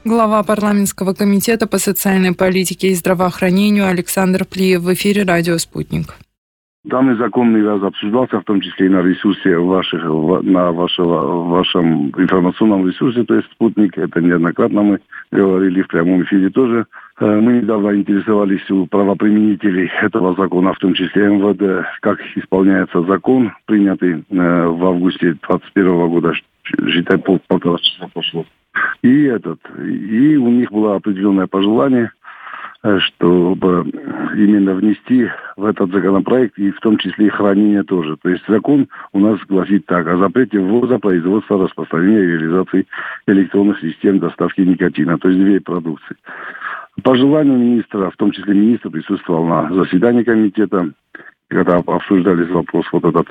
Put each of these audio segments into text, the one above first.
Глава парламентского комитета по социальной политике и здравоохранению Александр Плиев в эфире «Радио Спутник». Данный закон не раз обсуждался, в том числе и на ресурсе вашем информационном ресурсе, то есть «Спутник». Это неоднократно мы говорили в прямом эфире тоже. Мы недавно интересовались у правоприменителей этого закона, в том числе МВД, как исполняется закон, принятый в августе 2021 года, считай, полтора часа прошло. И у них было определенное пожелание, чтобы именно внести в этот законопроект и в том числе и хранение тоже. То есть закон у нас гласит так: о запрете ввоза, производства, распространения и реализации электронных систем доставки никотина, то есть вей-продукции. По желанию министра, в том числе министр присутствовал на заседании комитета, когда обсуждались вопрос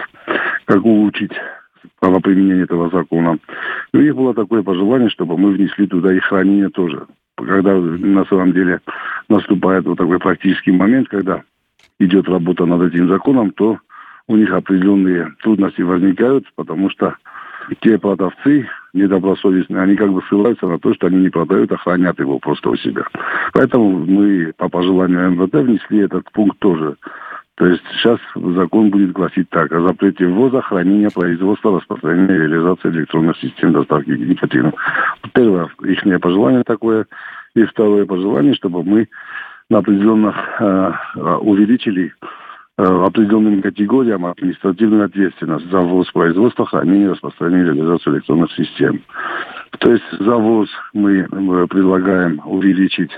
как улучшить правоприменение этого закона. И у них было такое пожелание, чтобы мы внесли туда и хранение тоже. Когда на самом деле наступает такой практический момент, когда идет работа над этим законом, то у них определенные трудности возникают, потому что те продавцы недобросовестные, они как бы ссылаются на то, что они не продают, а хранят его просто у себя. Поэтому мы по пожеланию МВД внесли этот пункт тоже. То есть сейчас закон будет гласить так: о запрете ввоза, хранения, производства, распространения и реализации электронных систем доставки никотина. Первое их пожелание такое. И второе пожелание, чтобы мы определенных увеличили определенным категориям административную ответственность за ввоз, производство, хранение, распространение и реализацию электронных систем. То есть за ввоз мы предлагаем увеличить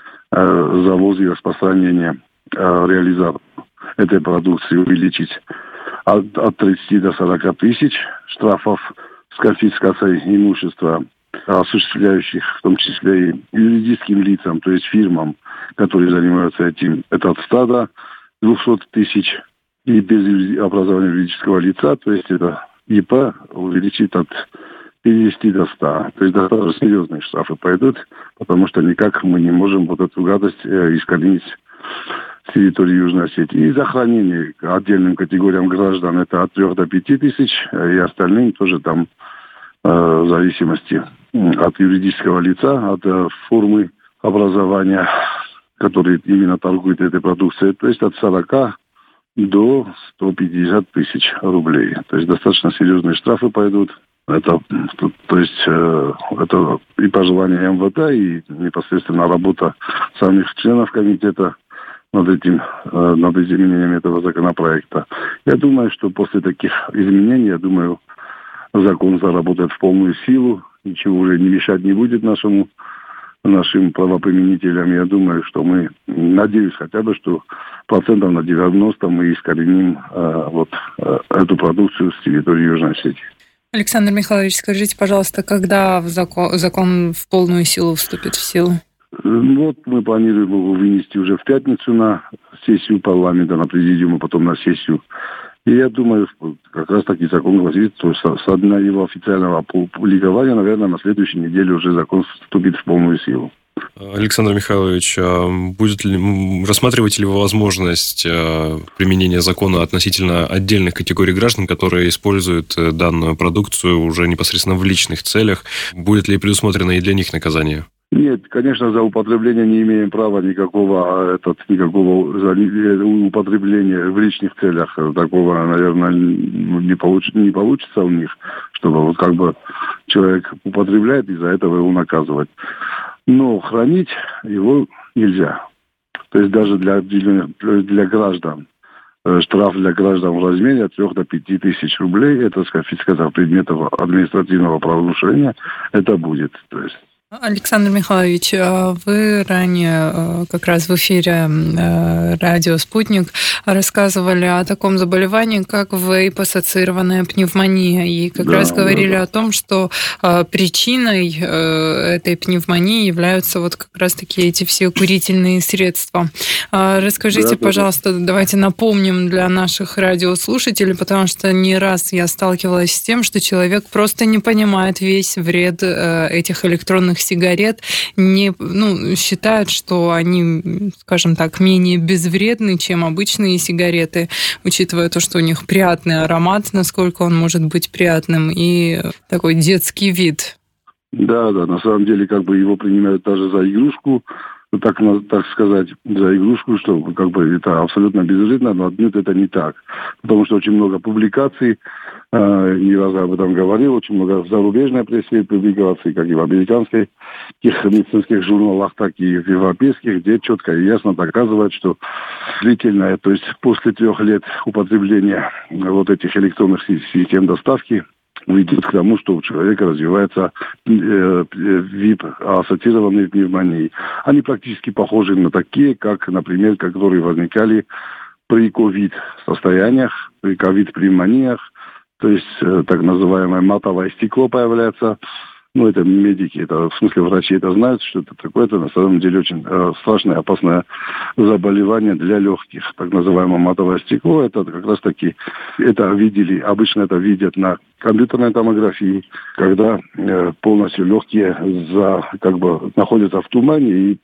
завоз и распространение реализации этой продукции, увеличить от 30 до 40 тысяч штрафов с конфискацией имущества, осуществляющих в том числе и юридическим лицам, то есть фирмам, которые занимаются этим, это от 100 до 200 тысяч, и без образования юридического лица, то есть это ИП, увеличить от 50 до 100. То есть достаточно серьезные штрафы пойдут, потому что никак мы не можем эту гадость искоренить с территории Южной Осетии. И за хранение отдельным категориям граждан это от 3 до 5 тысяч, и остальным тоже там в зависимости от юридического лица, от формы образования, который именно торгует этой продукцией, то есть от 40 до 150 тысяч рублей. То есть достаточно серьезные штрафы пойдут. Это и пожелание МВД, и непосредственно работа самих членов комитета над изменением этого законопроекта. Я думаю, что после таких изменений, закон заработает в полную силу, ничего уже не мешать не будет нашим правоприменителям. Я думаю, что надеюсь хотя бы, что процентов на 90 мы искореним эту продукцию с территории Южной Осетии. Александр Михайлович, скажите, пожалуйста, когда закон в полную силу вступит в силу? Мы планируем его вынести уже в пятницу на сессию парламента, на президиум, а потом на сессию. И я думаю, как раз таки закон гласит, что со дня его официального опубликования, наверное, на следующей неделе уже закон вступит в полную силу. Александр Михайлович, рассматриваете ли вы возможность применения закона относительно отдельных категорий граждан, которые используют данную продукцию уже непосредственно в личных целях? Будет ли предусмотрено и для них наказание? Нет, конечно, за употребление не имеем права никакого употребления в личных целях. Такого, наверное, не получится у них, чтобы человек употребляет и за этого его наказывать. Но хранить его нельзя. То есть даже для граждан. Штраф для граждан в размере от 3 до 5 тысяч рублей, это с конфискацией предметов административного правонарушения, это будет. То есть. Александр Михайлович, вы ранее как раз в эфире радио «Спутник» рассказывали о таком заболевании, как вейп-ассоциированная пневмония, и как раз говорили о том, что причиной этой пневмонии являются как раз-таки эти все курительные средства. Расскажите, пожалуйста, давайте напомним для наших радиослушателей, потому что не раз я сталкивалась с тем, что человек просто не понимает весь вред этих электронных сигарет, считают, что они, скажем так, менее безвредны, чем обычные сигареты, учитывая то, что у них приятный аромат, насколько он может быть приятным, и такой детский вид. Да, на самом деле как бы его принимают даже за игрушку, так сказать, за игрушку, что как бы это абсолютно безвредно, но отнюдь это не так. Потому что очень много публикаций, не раз об этом говорил, очень много в зарубежной прессе публикаций, как и в американских медицинских журналах, так и в европейских, где четко и ясно доказывают, что длительное, то есть после 3 лет употребления вот этих электронных систем доставки, ведет к тому, что у человека развивается вид ассоциированной пневмонии. Они практически похожи на такие, как, например, которые возникали при ковид-состояниях, при ковид-пневмониях. То есть так называемое матовое стекло появляется. Ну, это медики, это, в смысле врачи это знают, что это такое. Это на самом деле очень страшное, опасное заболевание для легких. Так называемое матовое стекло, это как раз таки, это видели, обычно это видят на компьютерной томографии, когда полностью легкие находятся в тумане и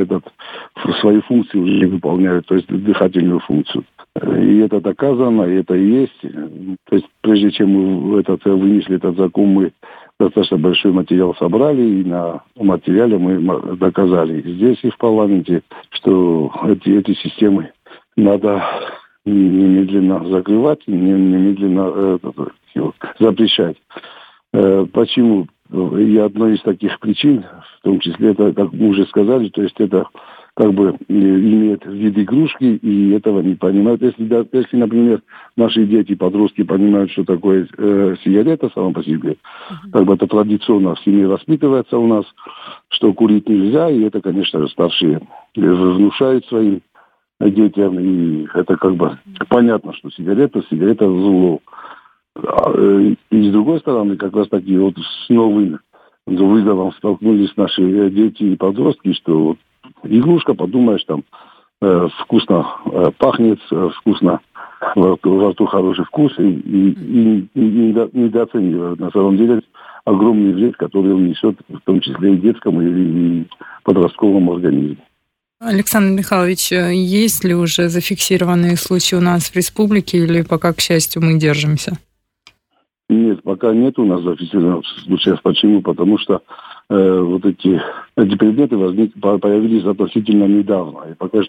свои функции уже не выполняют, то есть дыхательную функцию. И это доказано, и это и есть. То есть прежде чем мы вынесли этот закон, мы достаточно большой материал собрали, и на материале мы доказали здесь и в парламенте, что эти системы надо немедленно закрывать, немедленно запрещать. Почему? И одной из таких причин, в том числе, это, как мы уже сказали, то есть это как бы имеет вид игрушки, и этого не понимают. Если, например, наши дети, подростки понимают, что такое сигарета сама по себе, как бы это традиционно в семье воспитывается у нас, что курить нельзя, и это, конечно, старшие внушают своим детям, и это как бы понятно, что сигарета зло. И с другой стороны, как раз таки вот с новым вызовом столкнулись наши дети и подростки, что вот игрушка, подумаешь, там вкусно пахнет, вкусно во рту хороший вкус, и недооценивают на самом деле огромный вред, который он несет, в том числе и детскому, и подростковому организму. Александр Михайлович, есть ли уже зафиксированные случаи у нас в республике, или пока, к счастью, мы держимся? Нет, пока нет у нас зафиксированных случаев. Почему? Потому что вот эти предметы появились относительно недавно. И пока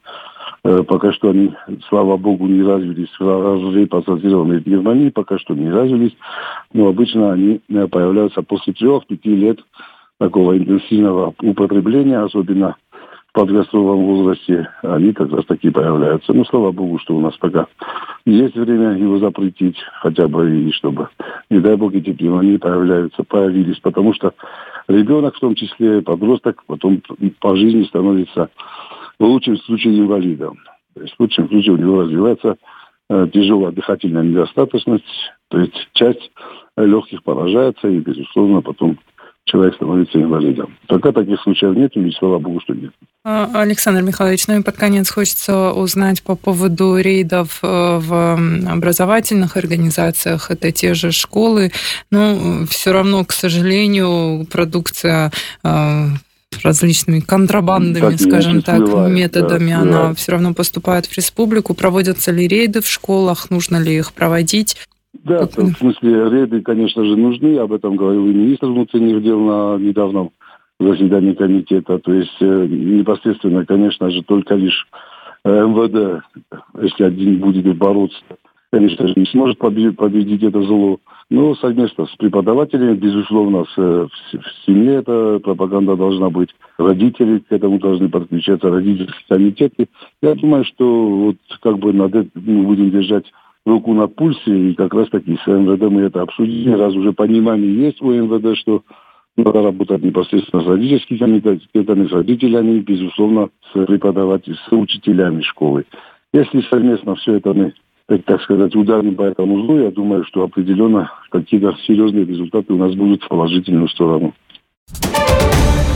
что они, слава богу, не развились в вейп-ассоциированной пневмонии, пока что не развились. Но обычно они появляются после 3-5 лет такого интенсивного употребления, особенно в подростковом возрасте, они как раз таки появляются. Ну, слава богу, что у нас пока есть время его запретить, хотя бы и чтобы, не дай бог, эти пневмонии появились, потому что ребенок, в том числе подросток, потом по жизни становится в лучшем случае инвалидом. То есть в лучшем случае у него развивается тяжелая дыхательная недостаточность, то есть часть легких поражается, и, безусловно, потом человек становится инвалидом. Пока таких случаев нет, и слава богу, что нет. Александр Михайлович, ну и под конец хочется узнать по поводу рейдов в образовательных организациях. Это те же школы. Но все равно, к сожалению, продукция различными контрабандами, методами, она все равно поступает в республику. Проводятся ли рейды в школах? Нужно ли их проводить? Да, в смысле, рейды, конечно же, нужны. Об этом говорил и министр внутренних дел на недавнем заседании комитета. То есть непосредственно, конечно же, только лишь МВД, если один будет бороться, конечно же, не сможет победить это зло. Но совместно с преподавателями, безусловно, в семье эта пропаганда должна быть. Родители к этому должны подключаться, родительские комитеты. Я думаю, что вот как бы над этим мы будем держать руку на пульсе, и как раз таки с МВД мы это обсудили, раз уже понимание есть у МВД, что надо работать непосредственно с родительскими комитетами, с родителями, безусловно, с преподавателями, с учителями школы. Если совместно все это мы, так сказать, ударим по этому злу, я думаю, что определенно какие-то серьезные результаты у нас будут в положительную сторону.